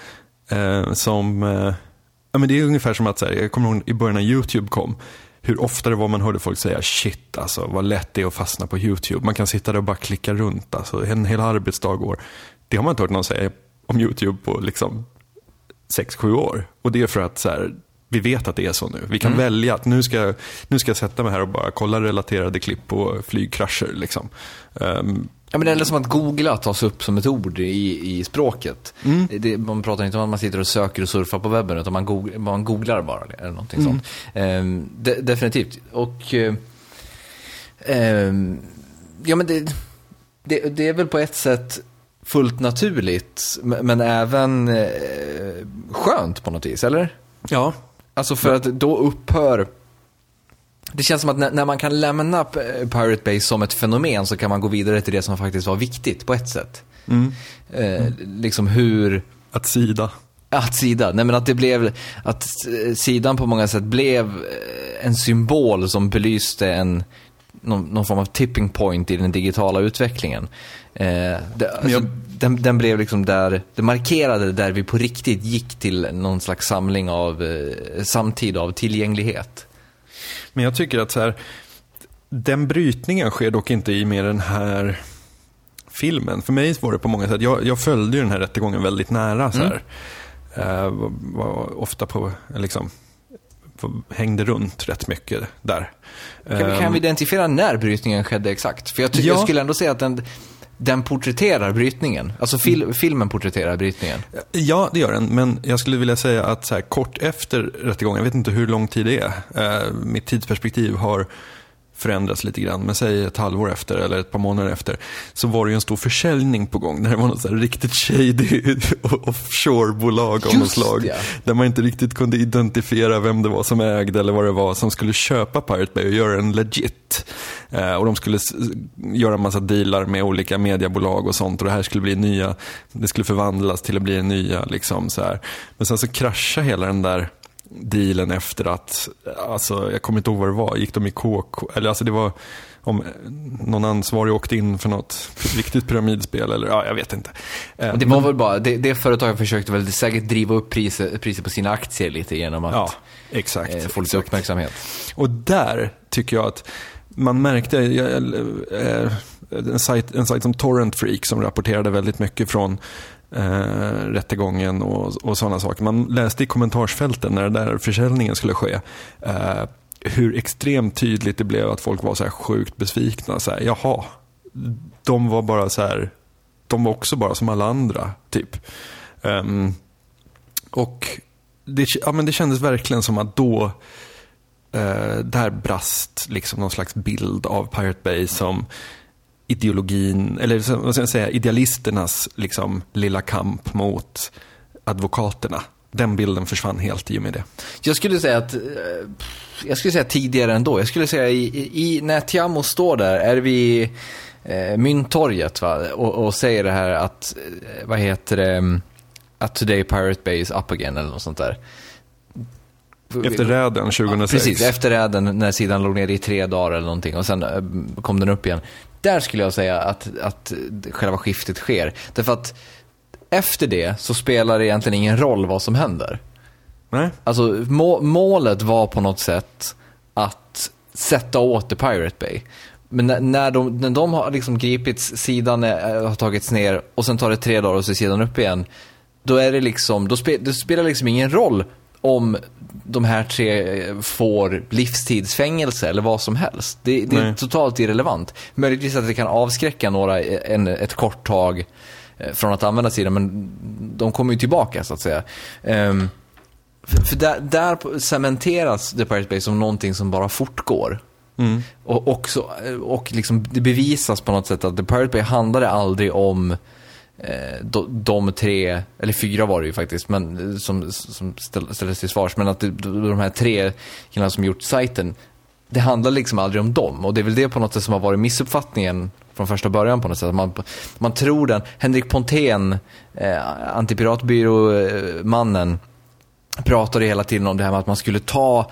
men det är ungefär som att så här, jag kommer ihåg i början när YouTube kom, hur ofta det var man hörde folk säga shit, alltså vad lätt det är att fastna på YouTube. Man kan sitta där och bara klicka runt, alltså en hel arbetsdag går. Det har man inte hört någon säga om YouTube på liksom 6-7 år. Och det är för att så här, vi vet att det är så nu. Vi kan välja att nu ska jag sätta mig här och bara kolla relaterade klipp på flygkrascher liksom. Ja, men det är som att googla tas upp som ett ord i språket. Man pratar inte om att man sitter och söker och surfar på webben, utan man googlar bara eller någonting sånt. Definitivt. Och ja, men det är väl på ett sätt fullt naturligt, men även skönt på något vis, eller? Ja. Alltså för att då upphör Det känns som att när man kan lämna Pirate Bay som ett fenomen så kan man gå vidare till det som faktiskt var viktigt på ett sätt. Liksom hur... Att sida. Nej, men att det blev... Att sidan på många sätt blev en symbol som belyste någon form av tipping point i den digitala utvecklingen. Den blev liksom där, det markerade där vi på riktigt gick till någon slags samling av samtid av tillgänglighet. Men jag tycker att så här, den brytningen sker dock inte i med den här filmen. För mig var det på många sätt, jag följde ju den här rättegången väldigt nära så här. Var ofta på liksom hängde runt rätt mycket där. Kan vi identifiera när brytningen skedde exakt? För jag skulle ändå säga att den porträtterar brytningen. Alltså filmen porträtterar brytningen. Ja, det gör den. Men jag skulle vilja säga att så här, kort efter rättegången, jag vet inte hur lång tid det är. Mitt tidsperspektiv har förändrats lite grann, men säg ett halvår efter eller ett par månader efter, så var det ju en stor försäljning på gång. Det var något så här riktigt shady offshore-bolag av något slag. Ja. Där man inte riktigt kunde identifiera vem det var som ägde eller vad det var som skulle köpa Pirate Bay och göra en legit. Och de skulle göra en massa dealar med olika mediebolag och sånt, och det här skulle bli nya, det skulle förvandlas till att bli en nya liksom så här. Men sen så kraschade hela den där dealen efter att, alltså jag kommer inte ihåg vad det var, gick de i KK, eller alltså det var om någon ansvarig åkte in för något riktigt pyramidspel eller ja, jag vet inte. Det var väl bara, det företaget försökte väl säkert driva upp priset på sina aktier lite genom att få lite uppmärksamhet. Och där tycker jag att man märkte en sajt som Torrent Freak som rapporterade väldigt mycket från rättegången och sådana saker. Man läste i kommentarsfälten när den där försäljningen skulle ske hur extremt tydligt det blev att folk var så här sjukt besvikna. Så här, jaha, de var bara så här, de var också bara som alla andra typ. Och det kändes verkligen som att då där brast liksom någon slags bild av Pirate Bay som ideologin, eller vad ska jag säga, idealisternas liksom lilla kamp mot advokaterna. Den bilden försvann helt i och med det. Jag skulle säga tidigare ändå. Jag skulle säga när Tiamo står där är vi Mynttorget, va? Och säger det här att vad heter det, att today Pirate Bay is up again eller något sånt där. Efter räden 2006. Precis, efter räden när sidan låg ner i 3 dagar eller någonting och sen kom den upp igen. Där skulle jag säga att själva skiftet sker. Därför att efter det så spelar det egentligen ingen roll vad som händer. Nej. Alltså målet var på något sätt att sätta åt The Pirate Bay. Men när de har liksom gripits, sidan har tagits ner och sen tar det 3 dagar och så är sidan upp igen. Då är det liksom, det spelar liksom ingen roll om de här 3 får livstidsfängelse eller vad som helst. Det är totalt irrelevant. Möjligtvis att det kan avskräcka några ett kort tag från att använda sidan, men de kommer ju tillbaka så att säga. För där cementeras The Pirate Bay som någonting som bara fortgår. Och liksom det bevisas på något sätt att The Pirate Bay handlade aldrig om de 3 eller 4 var det ju faktiskt, men som ställdes till svars, men att de här 3 killarna som gjort sajten, det handlar liksom aldrig om dem, och det är väl det på något sätt som har varit missuppfattningen från första början på något sätt. Man tror den. Henrik Pontén, antipiratbyrå-mannen, pratade hela tiden om det här med att man skulle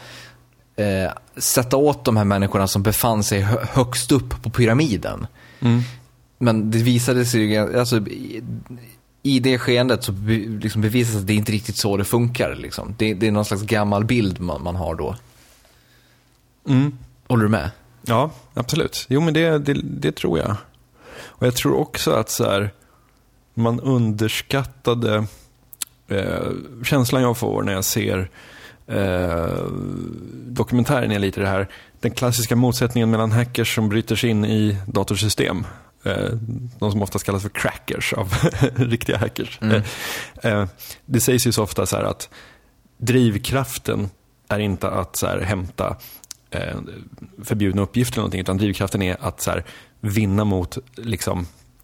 sätta åt de här människorna som befann sig högst upp på pyramiden. Men det visade sig alltså, i det skeendet så liksom bevisas att det inte riktigt så det funkar liksom. Det är någon slags gammal bild man har då. Håller du med? Ja, absolut. Jo, men det tror jag. Och jag tror också att så här, man underskattade känslan jag får när jag ser dokumentären är lite det här, den klassiska motsättningen mellan hackers som bryter sig in i datorsystem, de som ofta kallas för crackers av riktiga hackers. Det sägs ju så ofta så här att drivkraften är inte att så här hämta förbjudna uppgifter eller någonting, utan drivkraften är att så här vinna mot liksom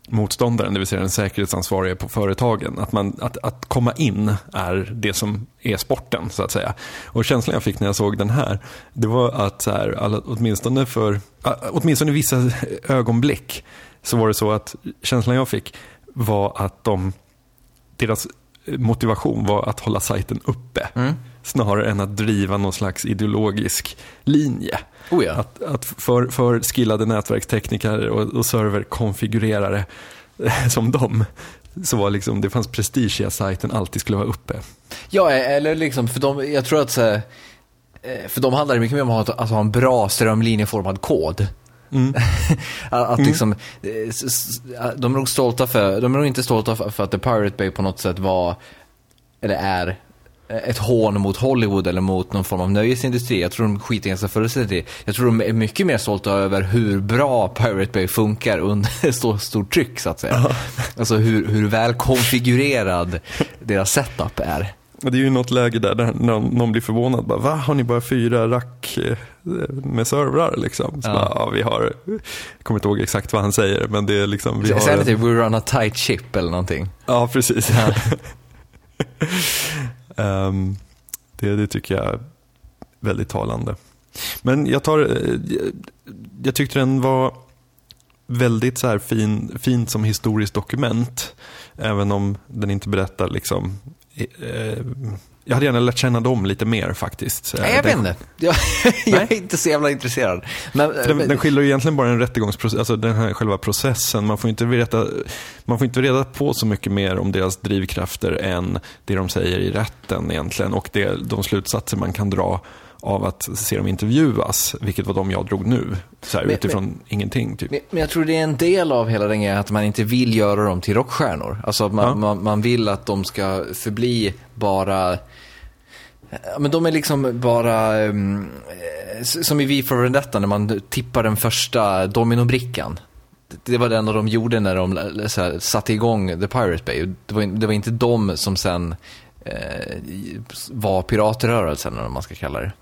motståndaren, det vill säga den säkerhetsansvariga på företagen. Att komma in är det som är sporten, så att säga. Och känslan jag fick när jag såg den här, det var att så här, åtminstone i vissa ögonblick så var det så att känslan jag fick var att deras motivation var att hålla sajten uppe snarare än att driva någon slags ideologisk linje. Oh ja. Att för skillade nätverkstekniker och serverkonfigurerare som dem, så var liksom, det fanns prestige i att sajten alltid skulle vara uppe. Ja, eller liksom, jag tror att för de handlar det mycket mer om att ha en bra strömlinjeformad kod. Liksom, de är nog inte stolta för att The Pirate Bay på något sätt var eller är ett hån mot Hollywood eller mot någon form av nöjesindustri. Jag tror de skiter ganska förutsätter det. Jag tror de är mycket mer stolta över hur bra Pirate Bay funkar under så stort tryck, så att säga. Alltså hur väl konfigurerad deras setup är. Och det är ju något läge där någon blir förvånad. Bara, va? Har ni bara 4 rack med servrar liksom? Så bara, ja, vi har... Jag kommer inte ihåg exakt vad han säger, men det är liksom... Vi har typ, we run a tight ship eller någonting. Ja, precis. Ja. Det tycker jag är väldigt talande. Men jag tyckte den var väldigt så här fint som historiskt dokument, även om den inte berättar liksom... Jag hade gärna lärt känna dem lite mer faktiskt. Nej, jag vet inte. Jag är inte så jävla intresserad. Men, den skiljer ju egentligen bara en rättegångsprocess, alltså den här själva processen. Man får inte reda på så mycket mer om deras drivkrafter än det de säger i rätten egentligen, och de slutsatser man kan dra av att se dem intervjuas, vilket var de jag drog nu, så här, utifrån ingenting typ. Men jag tror det är en del av hela den grejen att man inte vill göra dem till rockstjärnor. Alltså man vill att de ska förbli bara... Men de är liksom bara som i V for Vendetta när man tippar den första dominobrickan. Det var det enda de gjorde när de så här, satte igång The Pirate Bay. Det var inte de som sen var piratrörelsen, eller vad man ska kalla det.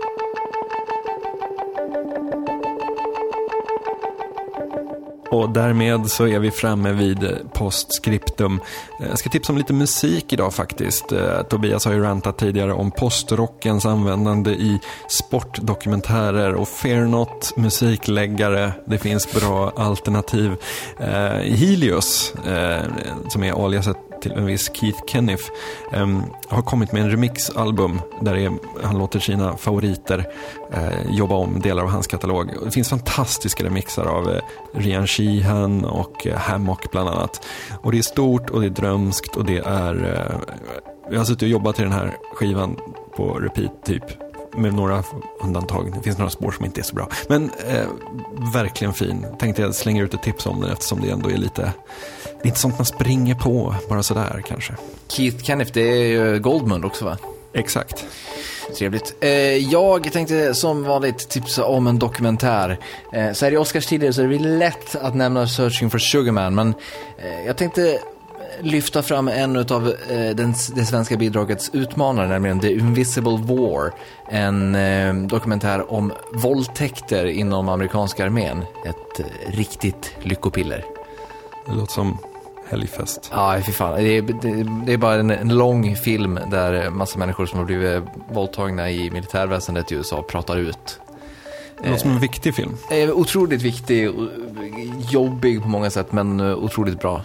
Och därmed så är vi framme vid postscriptum. Jag ska tipsa om lite musik idag faktiskt. Tobias har ju rantat tidigare om postrockens användande i sportdokumentärer och Fear Not musikläggare. Det finns bra alternativ. Helios, som är aliaset till en viss Keith Kenneth, har kommit med en remixalbum där han låter sina favoriter jobba om delar av hans katalog. Det finns fantastiska remixar av Ryan Sheehan och Hammock bland annat. Och det är stort och det är drömskt och det är... jag har suttit och jobbat till den här skivan på repeat typ, med några undantag. Det finns några spår som inte är så bra. Men verkligen fin. Tänkte jag slänga ut ett tips om den, eftersom det ändå är lite... Det är inte sånt man springer på, bara sådär kanske. Keith Kenneth, det är ju Goldmund också, va? Exakt. Trevligt. Jag tänkte som vanligt tipsa om en dokumentär. Så här i Oscarstider så är det lätt att nämna Searching for Sugar Man, men jag tänkte lyfta fram en av det svenska bidragets utmanare, nämligen The Invisible War. En dokumentär om våldtäkter inom amerikanska armén. Ett riktigt lyckopiller. Det låter som helgfest. Ja, fy fan. Det är bara en lång film där massa människor som har blivit våldtagna i militärväsendet i USA pratar ut. Det låter som en viktig film. Otroligt viktig, jobbig på många sätt, men otroligt bra.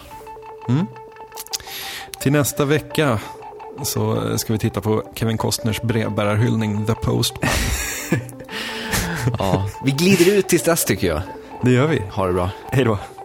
Till nästa vecka så ska vi titta på Kevin Costners brevbärarhyllning The Postman. Ja, vi glider ut tills dess tycker jag. Det gör vi. Ha det bra. Hej då.